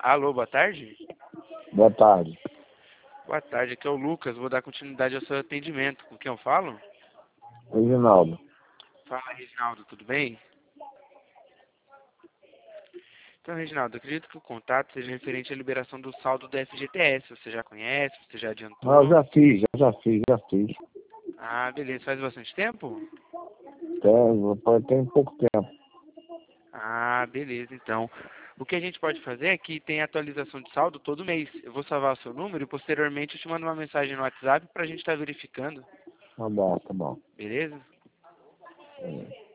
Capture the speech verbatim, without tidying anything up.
Alô, boa tarde? Boa tarde. Boa tarde, aqui é o Lucas, vou dar continuidade ao seu atendimento. Com quem eu falo? Reginaldo. Fala, Reginaldo, tudo bem? Então, Reginaldo, acredito que o contato seja referente à liberação do saldo do F G T S. Você já conhece, você já Ah, eu adiantou? já fiz, já, já fiz, já fiz. Ah, beleza. Faz bastante tempo? Tem, pode- tem pouco tempo. Ah, beleza, então. O que a gente pode fazer é que tem atualização de saldo todo mês. Eu vou salvar o seu número e posteriormente eu te mando uma mensagem no WhatsApp pra gente estar verificando, Tá bom, tá bom. beleza? É.